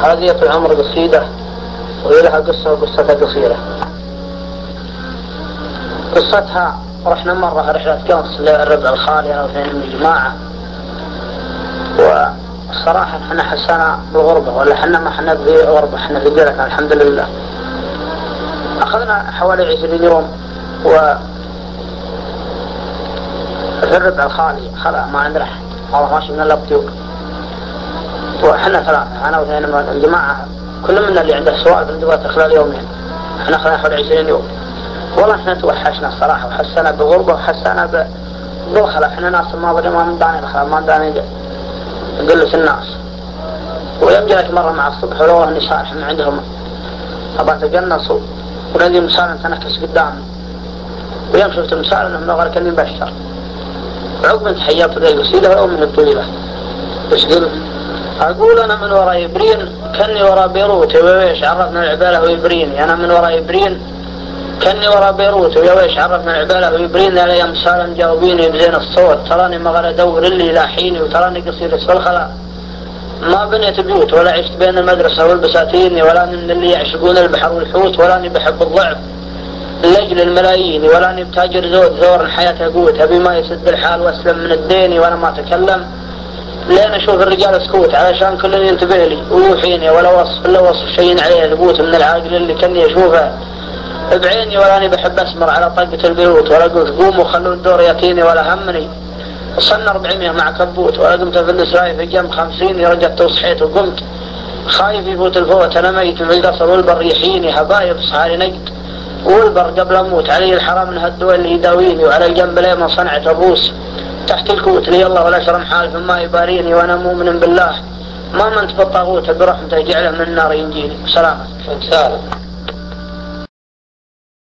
هذه في العمر قصيدة وهي لها قصتها قصيرة. قصتها رحنا مرة رحلة قنص للربع الخالي أنا واثنين من الجماعة، والصراحة احنا حسنا بالغربة، ولا احنا ما احنا في غربة، احنا في ديرتنا الحمد لله. أخذنا حوالي 20 يوم في الربع الخالي خلا ما عندنا أحد، والله ماشي من اللابتوب، وحنا ثلاثة أنا واثنين من الجماعة، كل منا اللي عنده سؤال في الانضباط خلال يومين. احنا أخذنا حوالي 20 يوم، والله احنا توحشنا الصراحة، وحسنا بالغربة وحسنا بالخلا. احنا ناس ما بدنا ما نداني الخلا، ما نداني نقلس الناس. ويوم جاءت مرة مع الصبح ولو اني صالح من عندهم ابى اتجنص ولدي مسالم تنكس قدامي، ويوم شفت المسالم انه غير كاني بشر. وعقب انت حيات ذي القصيدة ولو من الطويلة، ايش قلت؟ اقول انا من وراء إبرين كني وراء بيروت، ويش عرفنا العبالة ويبريني. انا من وراء إبرين كني وراء بيروت، ويش عرفنا العبالة ويبريني. على يوم سالم جاوبيني بزين الصوت، تراني ما غير ادور اللي لاحيني، وتراني قصير في الخلا ما بنيت بيوت، ولا عشت بين المدرسة والبساتين، ولا من اللي يعشقون البحر والحوت، ولا اني بحب الضعف لأجل الملايين، ولا اني بتاجر زود ثور الحياة قوت، ابي ما يسد الحال واسلم من الدين، وانا ما اتكلم لين اشوف الرجال سكوت، علشان كل ينتبه لي ويوحيني، ولا وصف شيء عليه ثبوت من العاقل اللي كني اشوفه بعيني، ولا اني بحب اسمر على طاقة البيوت، ولا قلت قوموا خلوا الدور ياتيني، ولا همني وصلنا 400 مع كبوت، ولا قمت في الاسراء في جنب 50 رجعت وصحيت وقمت خايف يفوت الفوت. انا ميت في القصر والبر يحيني، هبايب صحاري نقد والبر قبل اموت، علي الحرام من هالدول اللي يداويني، وعلى الجنب اليمن صنعت الروس تحت الكوت لي الله ولا شرم حالف ما يباريني، وانا مؤمن بالله ما منت بالطاغوت برحمته جعله من النار ينجيني. سلامة.